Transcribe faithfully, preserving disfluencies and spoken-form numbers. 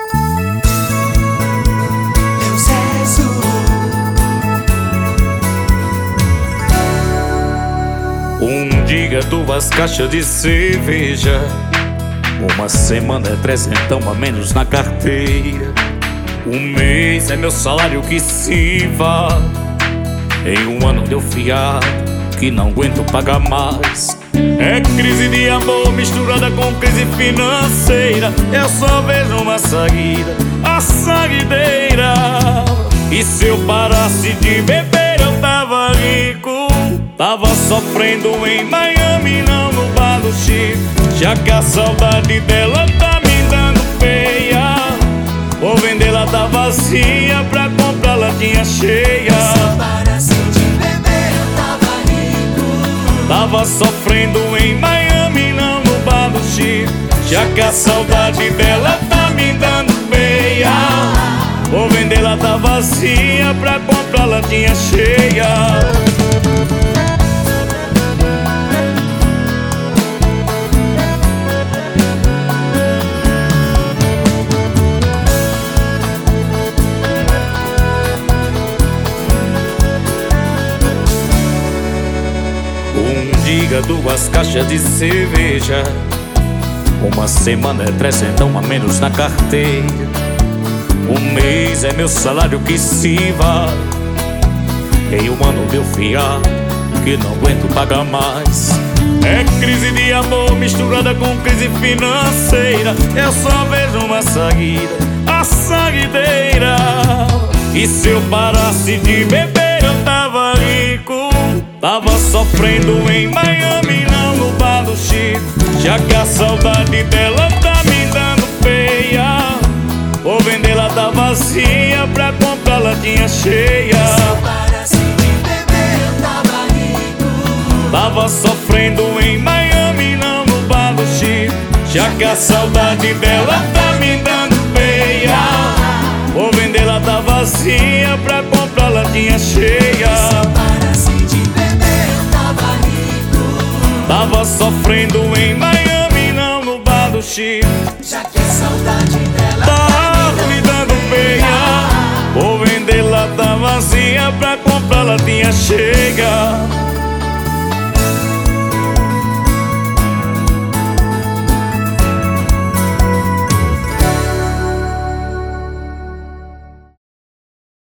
Um dia duas caixas de cerveja, uma semana é trezentão a menos na carteira. Um mês é meu salário que se vá. Em um ano deu fiado que não aguento pagar mais. É crise de amor misturada com crise financeira. Eu só vejo uma saída, a saideira. E se eu parasse de beber eu tava rico. Tava sofrendo em Miami, não no bar do Chico. Já que a saudade dela tá me dando feia, vou vender lata vazia pra comprar latinha cheia. Se eu parasse de beber eu tava rico. Tava sofrendo em Miami, não no bar do Chico. Já que a saudade dela tá me dando feia, vou vender lata vazia pra comprar latinha cheia. Um dia duas caixas de cerveja, uma semana é trezentão a menos na carteira. Um mês é meu salário que se vá. Em um ano deu fiado que não aguento pagar mais. É crise de amor misturada com crise financeira. Eu só vejo uma saída, a saideira. E se eu parasse de beber eu tava rico. Tava sofrendo em Miami, não no bar do Chico. Já que a saudade dela tá me dando feia, vou vender lata vazia pra comprar latinha cheia. Se eu parasse de beber eu tava rico. Tava sofrendo em Miami, não no bar do Chico. Já que a saudade dela tá me dando feia, vou vender lata vazia pra comprar latinha cheia. Se eu parasse de beber eu tava rico. Tava sofrendo em Miami, não no bar do Chico. Já que a saudade dela Tá me dando feia, vou vender lata vazia pra comprar latinha cheia.